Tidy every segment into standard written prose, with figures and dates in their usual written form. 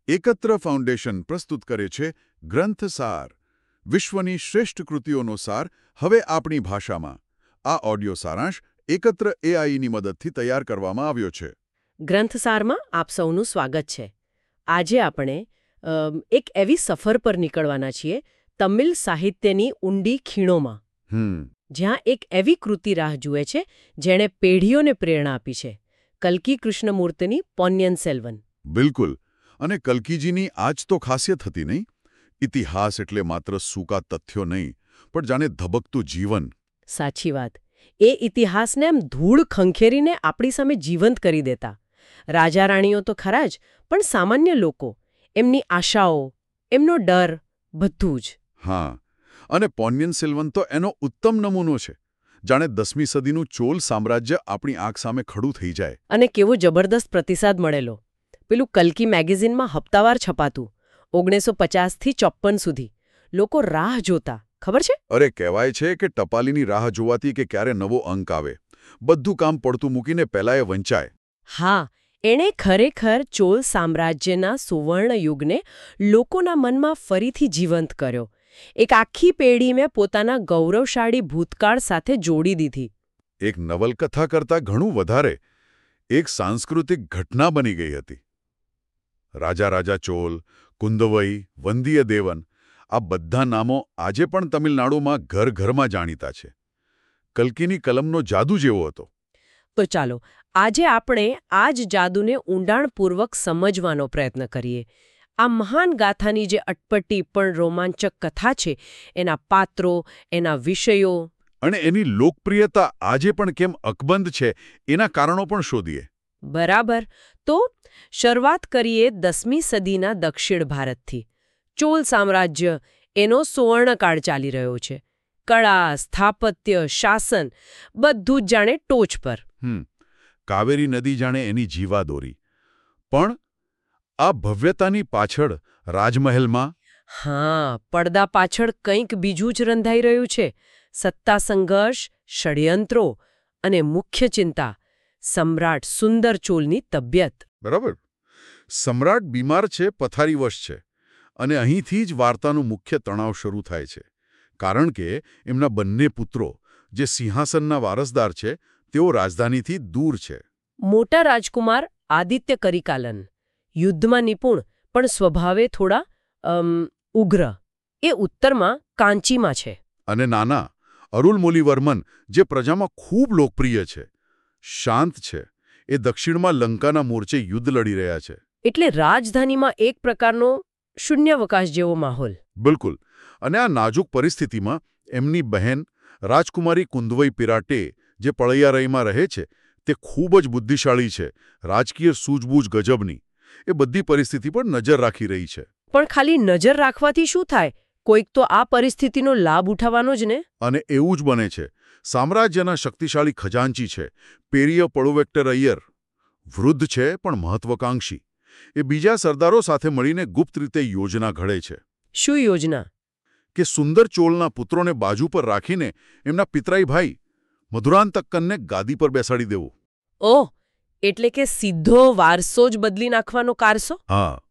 એકત્ર ફાઉન્ડેશન પ્રસ્તુત કરે છે ગ્રંથસાર, વિશ્વની શ્રેષ્ઠ કૃતિઓનો સાર હવે આપણી ભાષામાં. આ ઓડિયો સારાંશ એકત્ર એઆઈની મદદથી તૈયાર કરવામાં આવ્યો છે. ગ્રંથસારમાં આપ સૌનું સ્વાગત છે. આજે આપણે એક એવી સફર પર નીકળવાના છીએ તમિલ સાહિત્યની ઊંડી ખીણોમાં, જ્યાં એક એવી કૃતિ રાહ જુએ છે જેણે પેઢીઓને પ્રેરણા આપી છે. કલ્કી કૃષ્ણમૂર્તિની પોન્નિયન સેલ્વન. બિલકુલ. અને કલ્કીજીની આ જ તો ખાસિયત હતી નહીં? ઇતિહાસ એટલે માત્ર સૂકા તથ્યો નહીં, પણ જાણે ધબકતું જીવન. સાચી વાત. એ ઇતિહાસને એમ ધૂળ ખંખેરીને આપણી સામે જીવંત કરી દેતા. રાજા રાણીઓ તો ખરા જ, પણ સામાન્ય લોકો, એમની આશાઓ, એમનો ડર, બધું જ. હા, અને પોન્નિયન સેલ્વન તો એનો ઉત્તમ નમૂનો છે. જાણે 10મી સદીનું ચોલ સામ્રાજ્ય આપણી આંખ સામે ખડું થઈ જાય. અને કેવો જબરદસ્ત પ્રતિસાદ મળેલો. પેલું કલ્કી મેગેઝિનમાં હપ્તાવાર છપાતું, 1950થી 54 સુધી. લોકો રાહ જોતા, ખબર છે? અરે, કહેવાય છે કે ટપાલીની રાહ જોવાથી કે ક્યારે નવો અંક આવે. બધું કામ પડતું મૂકીને પહેલા એ વંચાય. હા, એણે ખરેખર ચોલ સામ્રાજ્યના સુવર્ણ યુગને લોકોના મનમાં ફરીથી જીવંત કર્યો. એક આખી પેઢી મેં પોતાના ગૌરવશાળી ભૂતકાળ સાથે જોડી દીધી. એક નવલકથા કરતાં ઘણું વધારે એક સાંસ્કૃતિક ઘટના બની ગઈ હતી. રાજા ચોલ, કુંદવઈ, વંદિયદેવન, આ બધા નામો આજે પણ તમિલનાડુમાં ઘર ઘરમાં જાણીતા છે. કલ્કીની કલમનો જાદુ જેવો હતો. તો ચાલો આજે આપણે આ જ જાદુને ઊંડાણપૂર્વક સમજવાનો પ્રયત્ન કરીએ. આ મહાન ગાથાની જે અટપટી પણ રોમાંચક કથા છે, એના પાત્રો, એના વિષયો અને એની લોકપ્રિયતા આજે પણ કેમ અકબંધ છે, એના કારણો પણ શોધીએ. બરાબર. તો શરૂઆત કરીએ 10મી સદીના દક્ષિણ ભારતથી. ચોલ સામ્રાજ્ય, એનો સુવર્ણકાળ ચાલી રહ્યો છે. કળા, સ્થાપત્ય, શાસન, બધું જ જાણે ટોચ પર. કાવેરી નદી જાણે એની જીવાદોરી. પણ આ ભવ્યતાની પાછળ રાજમહેલમાં પડદા પાછળ કંઈક બીજું જ રંધાઈ રહ્યું છે. સત્તા સંઘર્ષ, ષડયંત્રો અને મુખ્ય ચિંતા, સમ્રાટ સુંદર ચોલની તબિયત. બરાબર. સમ્રાટ બીમાર છે, પથારીવશ છે. અને અહીંથી જ વાર્તાનું મુખ્ય તણાવ શરૂ થાય છે. કારણ કે એમના બંને પુત્રો, જે સિંહાસનના વારસદાર છે, તેઓ રાજધાનીથી દૂર છે. મોટા રાજકુમાર આદિત્ય કરિકાલન, યુદ્ધમાં નિપુણ પણ સ્વભાવે થોડા ઉગ્ર, એ ઉત્તરમાં કાંચીમાં છે. અને નાના અરુલમોલીવર્મન, જે પ્રજામાં ખૂબ લોકપ્રિય છે, શાંત છે, એ દક્ષિણમાં લંકાના મોરચે યુદ્ધ લડી રહ્યા છે. એટલે રાજધાનીમાં એક પ્રકારનો શૂન્યાવકાશ જેવો માહોલ. બિલકુલ. અને આ નાજુક પરિસ્થિતિમાં એમની બહેન રાજકુમારી કુંદવઈ પિરાટે, જે પળૈયારઈમાં રહે છે, તે ખૂબ જ બુદ્ધિશાળી છે, રાજકીય સૂઝબૂઝ ગજબની. એ બધી પરિસ્થિતિ પર નજર રાખી રહી છે. પણ ખાલી નજર રાખવાથી શું થાય? કોઈક તો આ પરિસ્થિતિનો લાભ ઉઠાવવાનો જ ને. અને એવું જ બને છે. સામ્રાજ્યના શક્તિશાળી ખજાનચી છે પેરિય પળુવેક્ટર અય્યર. વૃદ્ધ છે પણ મહત્વાકાંક્ષી. એ બીજા સરદારો સાથે મળીને ગુપ્ત રીતે યોજના ઘડે છે. શું યોજના? કે સુંદર ચોલના પુત્રોને બાજુ પર રાખીને એમના પિતરાઈ ભાઈ મધુરાંતકનને ગાદી પર બેસાડી દેવું. ઓહ, એટલે કે સીધો વારસો જ બદલી નાખવાનો કારસો? હા.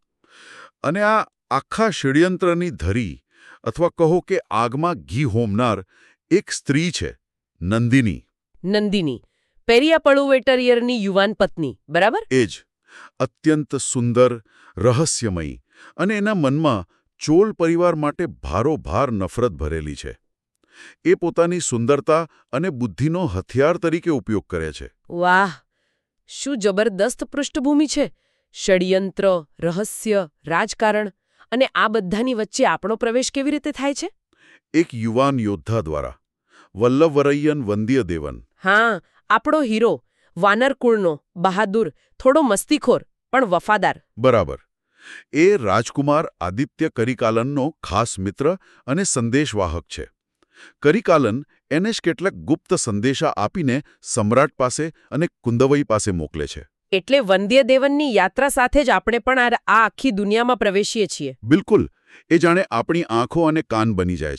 અને આ આખા ષડયંત્રની ધરી, અથવા કહો કે આગમાં ઘી હોમનાર એક સ્ત્રી છે, નંદિની. નંદિની, પેરિયા પળુવેટરિયરની યુવાન પત્ની, બરાબર? એ જ. અત્યંત સુંદર, રહસ્યમયી, અને એના મનમાં ચોલ પરિવાર માટે ભારોભાર નફરત ભરેલી છે. એ પોતાની સુંદરતા અને બુદ્ધિનો હથિયાર તરીકે ઉપયોગ કરે છે. વાહ, શું જબરદસ્ત પૃષ્ઠભૂમિ છે! ષડયંત્ર, રહસ્ય, રાજકારણ, અને આ બધાની વચ્ચે આપણો પ્રવેશ કેવી રીતે થાય છે? એક યુવાન યોદ્ધા દ્વારા, વલ્લવવરૈયન વંદિયદેવન. હા, આપણો હીરો, વાનરકુળનો, બહાદુર, થોડો મસ્તીખોર, પણ વફાદાર. બરાબર. એ રાજકુમાર આદિત્ય કરિકાલનનો ખાસ મિત્ર અને સંદેશવાહક છે. કરિકાલન એને જ કેટલાક ગુપ્ત સંદેશા આપીને સમ્રાટ પાસે અને કુંદવઈ પાસે મોકલે છે. એટલે વંદ્યદેવનની યાત્રા સાથે જ આપણે પણ આ આખી દુનિયામાં પ્રવેશીએ છીએ. બિલકુલ. એ જાણે આપણી આંખો અને કાન બની જાય છે.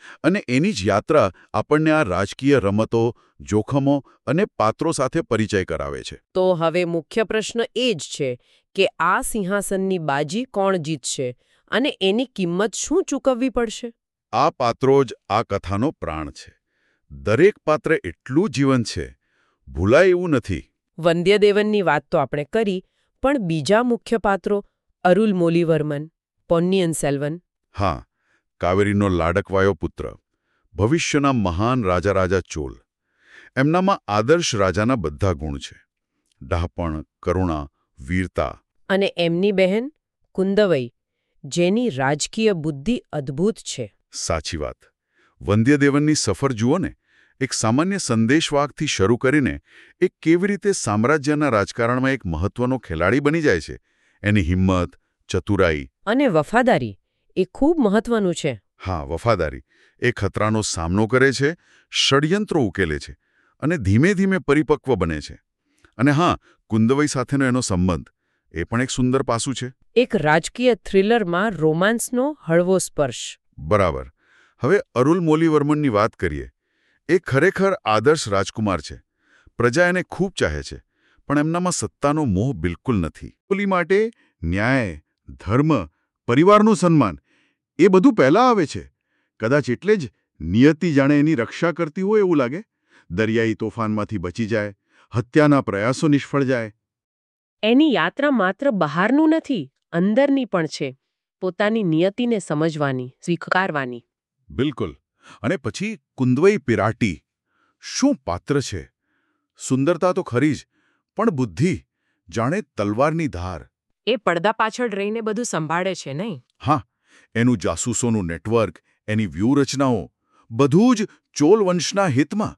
અને એની જ યાત્રા આપણને આ રાજકીય રમતો, જોખમો અને પાત્રો સાથે પરિચય કરાવે છે. તો હવે મુખ્ય પ્રશ્ન એ જ છે કે આ સિંહાસનની બાજી કોણ જીતશે અને એની કિંમત શું ચૂકવવી પડશે? આ પાત્રો જ આ કથાનો પ્રાણ છે. દરેક પાત્ર એટલું જીવંત છે, ભૂલાય એવું નથી. વંદ્યદેવનની વાત તો આપણે કરી, પણ બીજા મુખ્ય પાત્રો અરુલમોલીવર્મન, પોન્નિયન સેલ્વન. હા, કાવેરીનો લાડકવાયો પુત્ર, ભવિષ્યના મહાન રાજા ચોલ. એમનામાં આદર્શ રાજાના બધા ગુણ છે. ડહાપણ, કરુણા, વીરતા. અને એમની બહેન કુંદવઈ, જેની રાજકીય બુદ્ધિ અદ્ભુત છે. સાચી વાત. વંદ્યદેવનની સફર જુઓ ને. એક સામાન્ય સંદેશવાહકથી શરૂ કરીને એ કેવી રીતે સામ્રાજ્યના રાજકારણમાં એક મહત્વનો ખેલાડી બની જાય છે. એની હિંમત, ચતુરાઈ અને વફાદારી એ ખૂબ મહત્વનું છે. હા, વફાદારી. એ ખતરાનો સામનો કરે છે, ષડયંત્રો ઉકેલે છે અને ધીમે ધીમે પરિપક્વ બને છે. અને હા, કુંદવઈ સાથેનો એનો સંબંધ એ પણ એક સુંદર પાસું છે. એક રાજકીય થ્રિલરમાં રોમાન્સનો હળવો સ્પર્શ. બરાબર. હવે અરુલમોલીવર્મનની વાત કરીએ. એ ખરેખર આદર્શ રાજકુમાર છે. પ્રજા એને ખૂબ ચાહે છે, પણ એમનામાં સત્તાનો મોહ બિલકુલ નથી. ઓલી માટે ન્યાય, ધર્મ, પરિવારનું સન્માન એ બધું પહેલાં આવે છે. કદાચ એટલે જ નિયતિ જાણે એની રક્ષા કરતી હોય એવું લાગે. દરિયાઈ તોફાનમાંથી બચી જાય, હત્યાના પ્રયાસો નિષ્ફળ જાય. એની યાત્રા માત્ર બહારનું નથી, અંદરની પણ છે. પોતાની નિયતિને સમજવાની, સ્વીકારવાની. બિલકુલ. અને પછી કુંદવઈ પિરાટી. શું પાત્ર છે! સુંદરતા તો ખરી જ, પણ બુદ્ધિ જાણે તલવારની ધાર. એ પડદા પાછળ રહીને બધું સંભાળે છે, નહીં? હા, એનું જાસૂસોનું નેટવર્ક, એની વ્યૂહરચનાઓ, બધું જ ચોલ વંશના હિતમાં.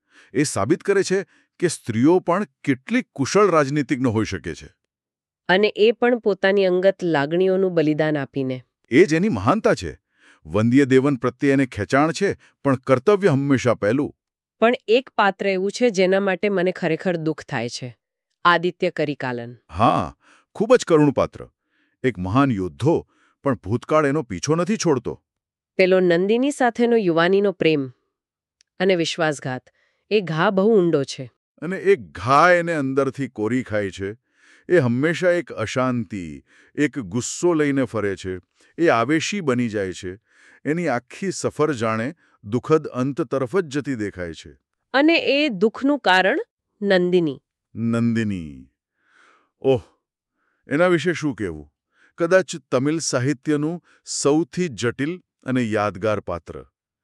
એ સાબિત કરે છે કે સ્ત્રીઓ પણ કેટલી કુશળ રાજનીતિજ્ઞ હોઈ શકે છે. અને એ પણ પોતાની અંગત લાગણીઓનું બલિદાન આપીને. એ જ એની મહાનતા છે. વંદ્યદેવન પ્રત્યે એને ખેંચાણ છે, પણ કર્તવ્ય હંમેશા પહેલું. પણ એક પાત્ર એવું છે જેના માટે મને ખરેખર દુઃખ થાય છે. આદિત્ય કરીકાલન. હા, ખૂબ જ કરુણ પાત્ર. એક મહાન યોદ્ધો, પણ ભૂતકાળ એનો પીછો નથી છોડતો. પેલો નંદિની સાથેનો યુવાનીનો પ્રેમ અને વિશ્વાસઘાત, એ ઘા બહુ ઊંડો છે. અને એક ઘા એને અંદરથી કોરી ખાય છે. એ હંમેશા એક અશાંતિ, એક ગુસ્સો લઈને ફરે છે. એ આવેશી બની જાય છે. એની આખી સફર જાણે દુઃખદ અંત તરફ જ જતી દેખાય છે. અને એ દુઃખનું કારણ નંદિની. નંદિની. ઓહ, એના વિશે શું કહેવું? કદાચ તમિલ સાહિત્યનું સૌથી જટિલ અને યાદગાર પાત્ર.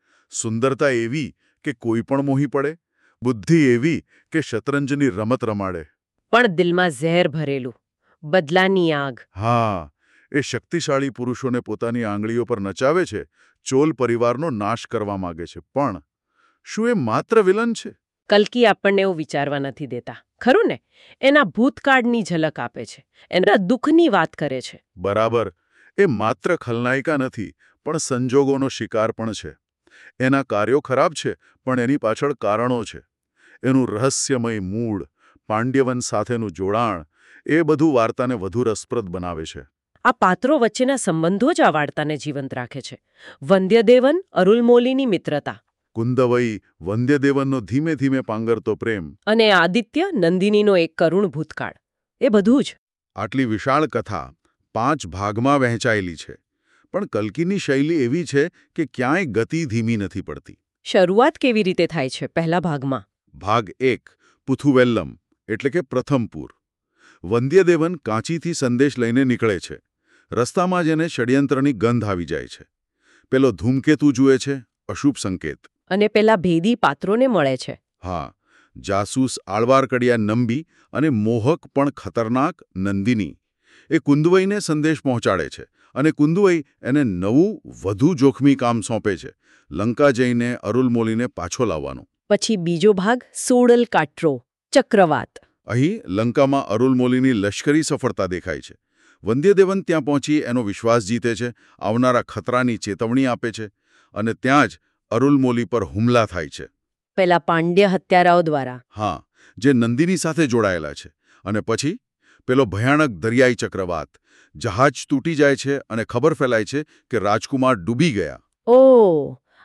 સુંદરતા એવી કે કોઈ પણ મોહી પડે, બુદ્ધિ એવી કે શતરંજની રમત રમાડે. પણ દિલમાં ઝેર ભરેલું, બદલાની આગ. હા, એ શક્તિશાળી પુરુષોને પોતાની આંગળીઓ પર નચાવે છે, ચોલ પરિવારનો નાશ કરવા માગે છે. પણ શું એ માત્ર વિલન છે? કલ્કી આપણને એવું વિચારવા નથી દેતા, ખરું ને? એના ભૂતકાળની ઝલક આપે છે, એના દુઃખની વાત કરે છે. બરાબર. એ માત્ર ખલનાયિકા નથી, પણ સંજોગોનો શિકાર પણ છે. એના કાર્યો ખરાબ છે, પણ એની પાછળ કારણો છે. એનું રહસ્યમય મૂળ, પાંડ્યવન સાથેનું જોડાણ, એ બધું વાર્તાને વધુ રસપ્રદ બનાવે છે. આ પાત્રો વચ્ચેના સંબંધો જ આ વાર્તાને જીવંત રાખે છે. વંદ્યદેવન અરુલમોલીની મિત્રતા, કુંદવઈ વંદ્યદેવનનો ધીમે ધીમે પાંગરતો પ્રેમ, અને આદિત્ય નંદિનીનો એક કરુણ ભૂતકાળ, એ બધું જ. આટલી વિશાળ કથા 5 ભાગમાં વહેંચાયેલી છે. પણ કલ્કીની શૈલી એવી છે કે ક્યાંય ગતિ ધીમી નથી પડતી. શરૂઆત કેવી રીતે થાય છે? પહેલા ભાગમાં ભાગ 1, પુથુવેલ્લમ એટલે કે પ્રથમ પૂર. વંદ્યદેવન કાંચીથી સંદેશ લઈને નીકળે છે. રસ્તામાં જ એને ષડયંત્રની ગંધ આવી જાય છે. પેલો ધૂમકેતુ જુએ છે, અશુભ સંકેત. અને પેલા ભેદી પાત્રોને મળે છે. હા, જાસૂસ આળવારકડિયા નંબી અને મોહક પણ ખતરનાક નંદિની. એ કુંદવઈને સંદેશ પહોંચાડે છે અને કુંદવઈ એને નવું, વધુ જોખમી કામ સોંપે છે, લંકા જઈને અરુલમોલીને પાછો લાવવાનું. પછી બીજો ભાગ સોડલ કાટ્રો, ચક્રવાત. અહીં લંકામાં અરુલમોલીની લશ્કરી સફળતા દેખાય છે. વંદ્યદેવન ત્યાં પહોંચી એનો વિશ્વાસ જીતે છે, આવનારા ખતરાની ચેતવણી આપે છે, અને ત્યાં જ અરુલમોલી પર હુમલા થાય છે. પેલા પાંડ્ય હત્યારાઓ દ્વારા. હા, જે નંદિની સાથે જોડાયેલા છે. અને પછી પેલો ભયાનક દરિયાઈ ચક્રવાત. જહાજ તૂટી જાય છે અને ખબર ફેલાય છે કે રાજકુમાર ડૂબી ગયા. ઓહ,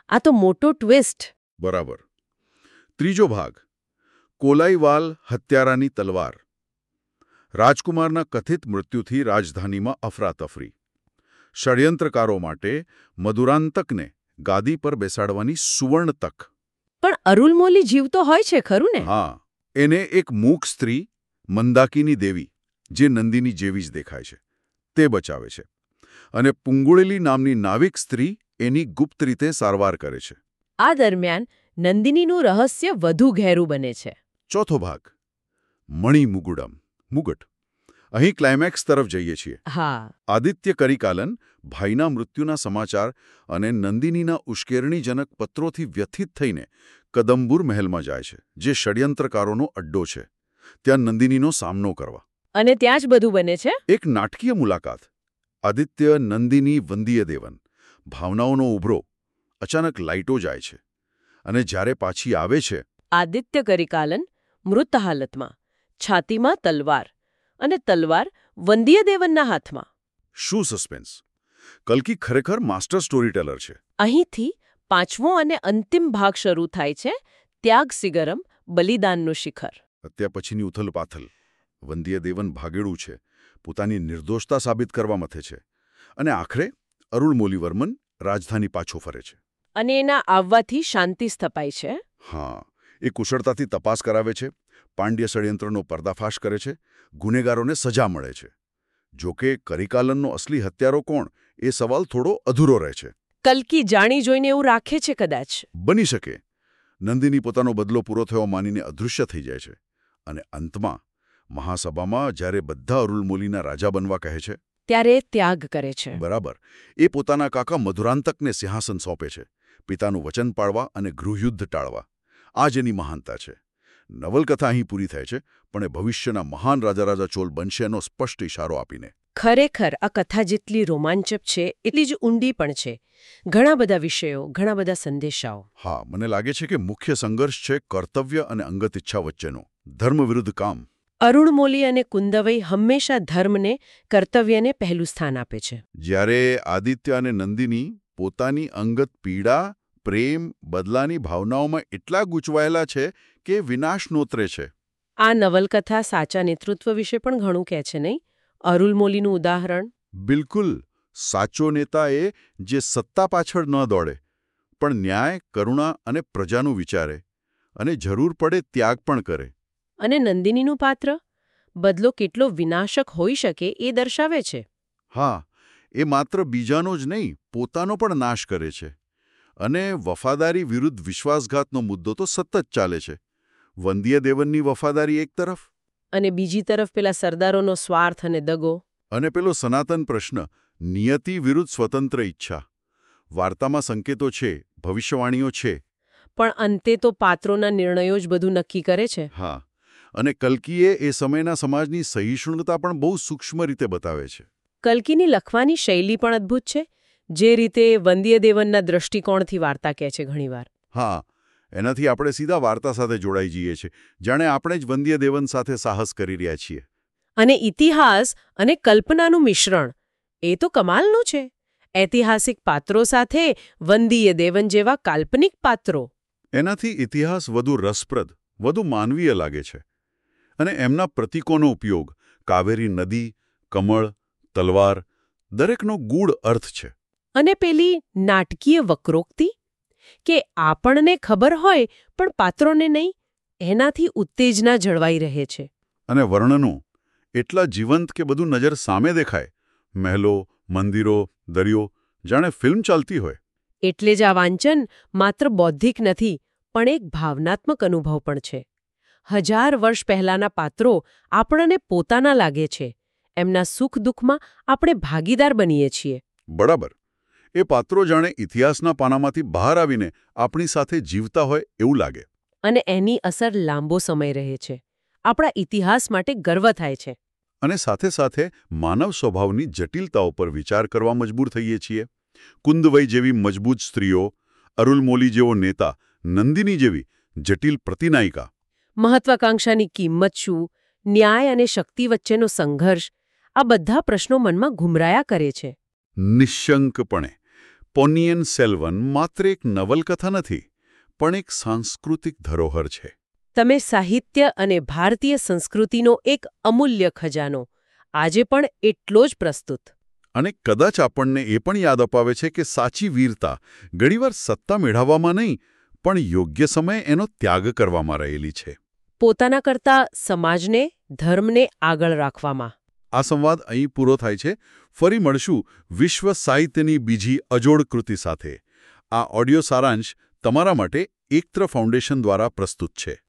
આ તો મોટો ટ્વિસ્ટ. બરાબર. ત્રીજો ભાગ, કોલાઈવાલ હત્યારાની તલવાર. રાજકુમારના કથિત મૃત્યુથી રાજધાનીમાં અફરાતફરી. ષડયંત્રકારો માટે મધુરાંતકને ગાદી પર બેસાડવાની સુવર્ણ તક. પણ અરુલમોલી જીવતો હોય છે ખરું ને? હા, એને એક મૂક સ્ત્રી મંદાકિની દેવી, જે નંદિની જેવી જ દેખાય છે, તે બચાવે છે. અને પુંગુળેલી નામની નાવિક સ્ત્રી એની ગુપ્ત રીતે સારવાર કરે છે. આ દરમિયાન નંદિનીનું રહસ્ય વધુ ઘેરું બને છે. ચોથો ભાગ, મણિમુગુડમ મુગટ. અહીં ક્લાઇમેક્સ તરફ જઈએ છીએ. હા. આદિત્ય કરિકાલન ભાઈના મૃત્યુના સમાચાર અને નંદિનીના ઉશ્કેરણીજનક પત્રોથી વ્યથિત થઈને કદંબુર મહેલમાં જાય છે, જે ષડયંત્રકારોનો અડ્ડો છે, ત્યાં નંદિનીનો સામનો કરવા. અને ત્યાં જ બધું બને છે. એક નાટકીય મુલાકાત. આદિત્ય, નંદિની, વંદિયદેવન. ભાવનાઓનો ઉભરો. અચાનક લાઇટો જાય છે. અને જ્યારે પાછી આવે છે, આદિત્ય કરિકાલન મૃત હાલતમાં, છાતીમાં તલવાર, અને તલવાર વંદિયદેવનના હાથમાં. શું સસ્પેન્સ! કલ્કી ખરેખર માસ્ટર સ્ટોરીટેલર છે. અહીંથી પાંચમો અને અંતિમ ભાગ શરૂ થાય છે, ત્યાગ શિગરમ, બલિદાનનું શિખર. હત્યા પછીની ઉથલપાથલ. વંદિયદેવન ભાગેડું છે, પોતાની નિર્દોષતા સાબિત કરવા મથે છે, અને આખરે અરુળમોલીવર્મન રાજધાની પાછો ફરે છે. અને એના આવવાથી શાંતિ સ્થપાય છે. હા, એ કુશળતાથી તપાસ કરાવે છે, પાંડ્ય ષડયંત્રનો પર્દાફાશ કરે છે, ગુનેગારોને સજા મળે છે. જોકે કરિકાલનનો અસલી હત્યારો કોણ, એ સવાલ થોડો અધૂરો રહે છે. કલ્કી જાણી જોઈને એવું રાખે છે કદાચ. બની શકે. નંદિની પોતાનો બદલો પૂરો થયો માનીને અદૃશ્ય થઈ જાય છે. અને અંતમાં મહાસભામાં જ્યારે બધા અરુલમોલીના રાજા બનવા કહે છે, ત્યારે ત્યાગ કરે છે. બરાબર, એ પોતાના કાકા મધુરાંતકને સિંહાસન સોંપે છે, પિતાનું વચન પાળવા અને ગૃહયુદ્ધ ટાળવા. આ જ એની મહાનતા છે. નવલકથા અહીં પૂરી થાય છે, પણ એ ભવિષ્યના મહાન રાજા ચોલ બનશે એનો સ્પષ્ટ ઇશારો આપીને. ખરેખર આ કથા જેટલી રોમાંચક છે એટલી જ ઊંડી પણ છે. ઘણા બધા વિષયો, ઘણા બધા સંદેશાઓ. હા, મને લાગે છે કે મુખ્ય સંઘર્ષ છે કર્તવ્ય અને અંગત ઈચ્છા વચ્ચેનો. ધર્મ વિરુદ્ધ કામ. અરુણમોલી અને કુંદવઈ હંમેશા ધર્મને, કર્તવ્યને પહેલું સ્થાન આપે છે. જ્યારે આદિત્ય અને નંદિની પોતાની અંગત પીડા, પ્રેમ, બદલાની ભાવનાઓમાં એટલા ગૂંચવાયેલા છે કે વિનાશ નોતરે છે. આ નવલકથા સાચા નેતૃત્વ વિશે પણ ઘણું કહે છે, નહીં? અરુલમોલીનું ઉદાહરણ. બિલકુલ. સાચો નેતા એ જે સત્તા પાછળ ન દોડે, પણ ન્યાય, કરુણા અને પ્રજાનું વિચારે, અને જરૂર પડે ત્યાગ પણ કરે. અને નંદિનીનું પાત્ર બદલો કેટલો વિનાશક હોઈ શકે એ દર્શાવે છે. હા, એ માત્ર બીજાનો જ નહીં, પોતાનો પણ નાશ કરે છે. અને વફાદારી વિરુદ્ધ વિશ્વાસઘાતનો મુદ્દો તો સતત ચાલે છે. વંદિયદેવનની વફાદારી એક તરફ, અને બીજી તરફ પેલા સરદારોનો સ્વાર્થ અને દગો. અને પેલો સનાતન પ્રશ્ન, નિયતિ વિરુદ્ધ સ્વતંત્ર ઈચ્છા. વાર્તામાં સંકેતો છે, ભવિષ્યવાણીઓ છે. પણ અંતે તો પાત્રોના નિર્ણયો જ બધું નક્કી કરે છે. હા, અને કલ્કીએ એ સમયના સમાજની સહિષ્ણુતા પણ બહુ સૂક્ષ્મ રીતે બતાવે છે. કલ્કીની લખવાની શૈલી પણ અદ્ભુત છે. જે રીતે વંદિયદેવનના દૃષ્ટિકોણથી વાર્તા કહે છે ઘણીવાર. હા, એનાથી આપણે સીધા વાર્તા સાથે જોડાઈ જઈએ છીએ, જાણે આપણે જ વંદિયદેવન સાથે સાહસ કરી રહ્યા છીએ. અને ઇતિહાસ અને કલ્પનાનું મિશ્રણ, એ તો કમાલનું છે. ઐતિહાસિક પાત્રો સાથે વંદિયદેવન જેવા કાલ્પનિક પાત્રો. એનાથી ઇતિહાસ વધુ રસપ્રદ, વધુ માનવીય લાગે છે. અને એમના પ્રતીકોનો ઉપયોગ, કાવેરી નદી, કમળ, તલવાર, દરેકનો ગૂઢ અર્થ છે. અને પેલી નાટકીય વક્રોક્તિ, કે આપણને ખબર હોય પણ પાત્રોને નહીં, એનાથી ઉત્તેજના જળવાઈ રહે છે. અને વર્ણનો એટલા જીવંત કે બધું નજર સામે દેખાય. મહેલો, મંદિરો, દરિયો, જાણે ફિલ્મ ચાલતી હોય. એટલે જ આ વાંચન માત્ર બૌદ્ધિક નથી, પણ એક ભાવનાત્મક અનુભવ પણ છે. 1000 વર્ષ પહેલાના પાત્રો આપણને પોતાના લાગે છે. એમના સુખ દુઃખમાં આપણે ભાગીદાર બનીએ છીએ. બરાબર. એ પાત્રો જાણે ઇતિહાસના પાનામાંથી બહાર આવીને આપણી સાથે જીવતા હોય એવું લાગે. અને એની અસર લાંબો સમય રહે છે. આપણા ઇતિહાસ માટે ગર્વ થાય છે. અને સાથે સાથે માનવ સ્વભાવની જટિલતાઓ પર વિચાર કરવા મજબૂર થઈએ છીએ. કુંદવઈ જેવી મજબૂત સ્ત્રીઓ, અરુલમોલી જેવો નેતા, નંદિની જેવી જટિલ પ્રતિનાયિકા. મહત્વાકાંક્ષાની કિંમત શું, ન્યાય અને શક્તિ વચ્ચેનો સંઘર્ષ, આ બધા પ્રશ્નો મનમાં ઘુમરાયા કરે છે. નિઃશંકપણે. પોન્નિયન સેલ્વન માત્ર એક નવલકથા નથી, પણ એક સાંસ્કૃતિક ધરોહર છે. તમે સાહિત્ય અને ભારતીય સંસ્કૃતિનો એક અમૂલ્ય ખજાનો આજે પણ એટલો જ પ્રસ્તુત. અને કદાચ આપણને એ પણ યાદ અપાવે છે કે સાચી વીરતા ઘણીવાર સત્તા મેળવવામાં નહીં, પણ યોગ્ય સમયે એનો ત્યાગ કરવામાં રહેલી છે. પોતાના કરતા સમાજને, ધર્મને આગળ રાખવામાં. આ સંવાદ અહીં પૂરો થાય છે. ફરી મળશું વિશ્વ સાહિત્યની બીજી અજોડ કૃતિ સાથે. આ ઓડિયો સારાંશ તમારા માટે એકત્ર ફાઉન્ડેશન દ્વારા પ્રસ્તુત છે.